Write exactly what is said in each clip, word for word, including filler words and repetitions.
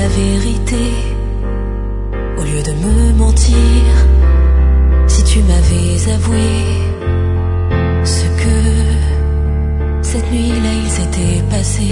la vérité, au lieu de me mentir, si tu m'avais avoué ce que cette nuit-là il s'était passé,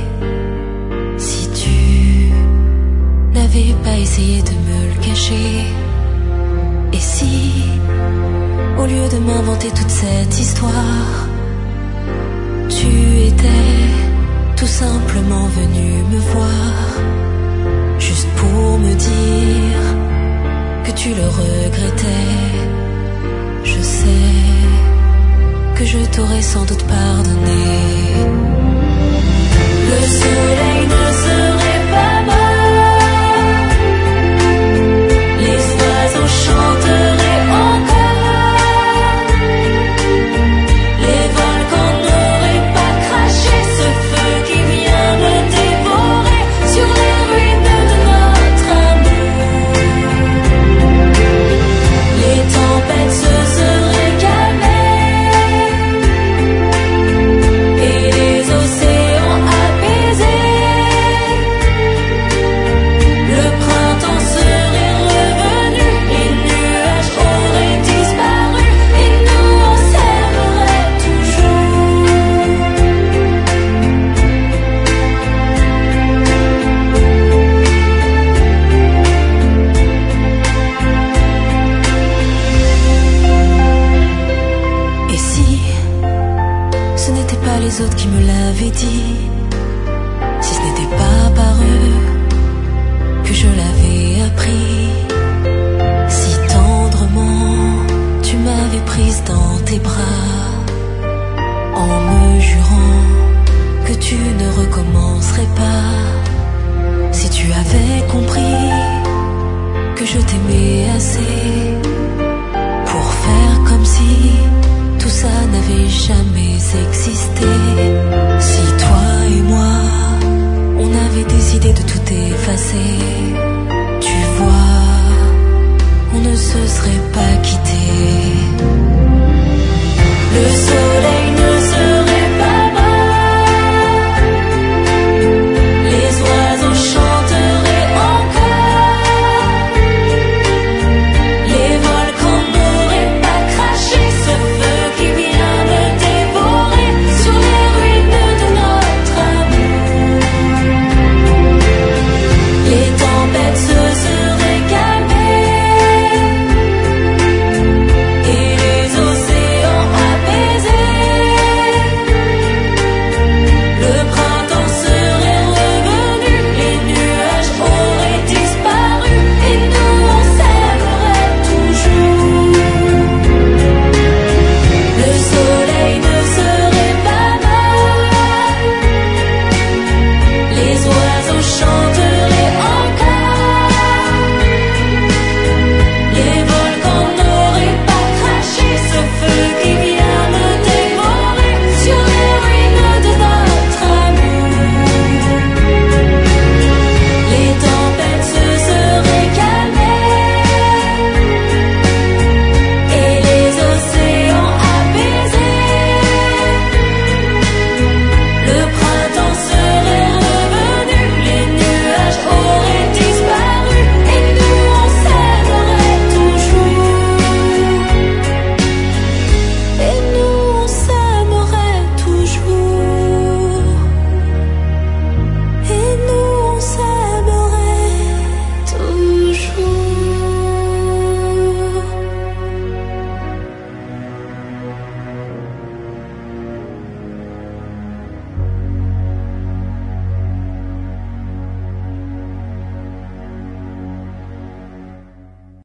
si tu n'avais pas essayé de me le cacher, et si, au lieu de m'inventer toute cette histoire, tu étais tout simplement venu me voir, juste pour me dire que tu le regrettais. Je sais que je t'aurais sans doute pardonné. Le soleil ne serait pas mort, les oiseaux chanteraient encore, les volcans n'auraient pas craché ce feu qui vient me dévorer sur les ruines de notre amour. Les tempêtes se seraient calmées et les océans apaisés. Le printemps serait revenu, les nuages auraient disparu et nous on s'aimerait toujours. Et si ce n'était pas les autres qui me l'avaient dit, si ce n'était pas par eux que je l'avais appris, si tendrement tu m'avais prise dans tes bras, en me jurant que tu ne recommencerais pas, si tu avais compris que je t'aimais assez pour faire comme si tout ça n'avait jamais existé, si toi et moi on avait décidé de tout effacer, tu vois, on ne se serait pas quitté.